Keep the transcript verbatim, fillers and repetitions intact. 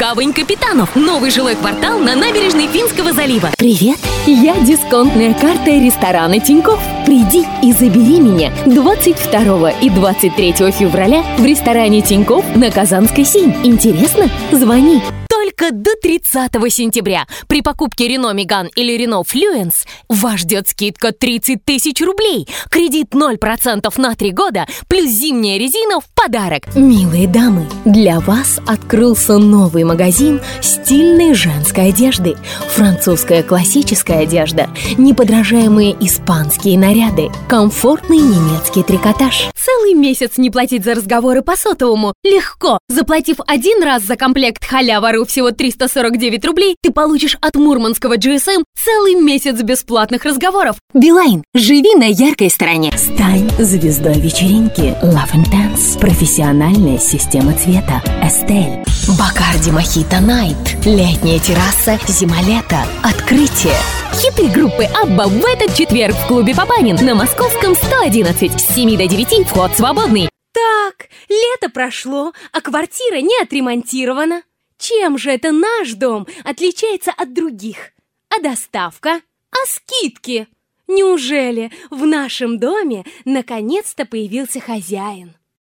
Гавань Капитанов. Новый жилой квартал на набережной Финского залива. Привет, я дисконтная карта ресторана Тинькофф. Приди и забери меня двадцать второго и двадцать третьего февраля в ресторане Тинькофф на Казанской семь. Интересно? Звони. Только до тридцатого сентября при покупке Renault Megane или Renault Fluence вас ждет скидка тридцать тысяч рублей, кредит ноль процентов на три года, плюс зимняя резина в подарок. Милые дамы, для вас открылся новый магазин стильной женской одежды. Французская классическая одежда, неподражаемые испанские наряды, комфортный немецкий трикотаж. Целый месяц не платить за разговоры по сотовому легко. Заплатив один раз за комплект халява.ру всего триста сорок девять рублей, ты получишь от мурманского джи эс эм целый месяц бесплатных разговоров. Билайн, живи на яркой стороне. Стань звездой вечеринки. Love and Dance. Профессиональная система цвета. Estelle. Бакарди Мохито Найт. Летняя терраса. Зима-лето. Открытие. Хиты группы Абба в этот четверг в клубе Папанин на Московском сто одиннадцать. С семи до девяти вход свободный. Так, лето прошло, а квартира не отремонтирована. Чем же это наш дом отличается от других? А доставка? А скидки? Неужели в нашем доме наконец-то появился хозяин?